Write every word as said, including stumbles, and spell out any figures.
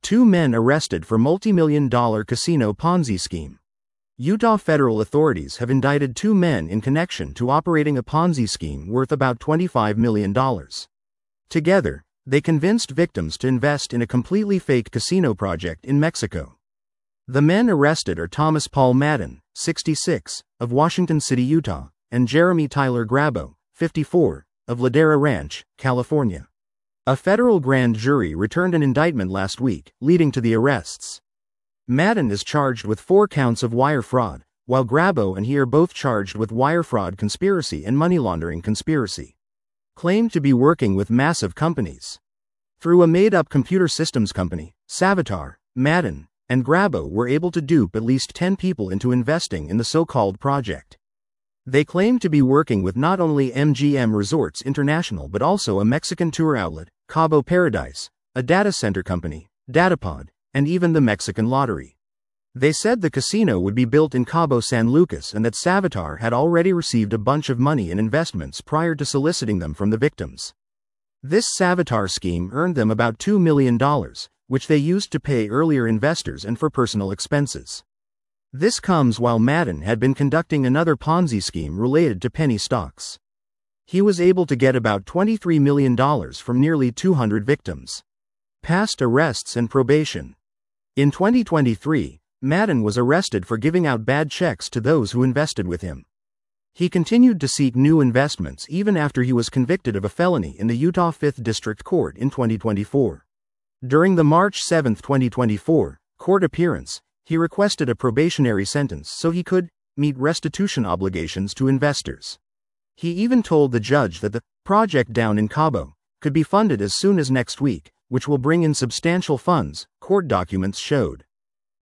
Two men arrested for multi-million dollar casino Ponzi scheme. Utah federal authorities have indicted two men in connection to operating a Ponzi scheme worth about twenty-five million dollars. Together, they convinced victims to invest in a completely fake casino project in Mexico. The men arrested are Thomas Paul Madden, sixty-six, of Washington City, Utah, and Jeremy Tyler Grabo, fifty-four, of Ladera Ranch, California. A federal grand jury returned an indictment last week, leading to the arrests. Madden is charged with four counts of wire fraud, while Grabo and he are both charged with wire fraud conspiracy and money laundering conspiracy. Claimed to be working with massive companies. Through a made-up computer systems company, Savitar, Madden and Grabo were able to dupe at least ten people into investing in the so-called project. They claim to be working with not only M G M Resorts International but also a Mexican tour outlet, Cabo Paradise, a data center company, Datapod, and even the Mexican lottery. They said the casino would be built in Cabo San Lucas and that Savitar had already received a bunch of money in investments prior to soliciting them from the victims. This Savitar scheme earned them about two million dollars, which they used to pay earlier investors and for personal expenses. This comes while Madden had been conducting another Ponzi scheme related to penny stocks. He was able to get about twenty-three million dollars from nearly two hundred victims. Past arrests and probation. In twenty twenty-three, Madden was arrested for giving out bad checks to those who invested with him. He continued to seek new investments even after he was convicted of a felony in the Utah fifth District Court in twenty twenty-four. During the March seventh, twenty twenty-four, court appearance, he requested a probationary sentence so he could meet restitution obligations to investors. He even told the judge that the project down in Cabo could be funded as soon as next week, which will bring in substantial funds, court documents showed.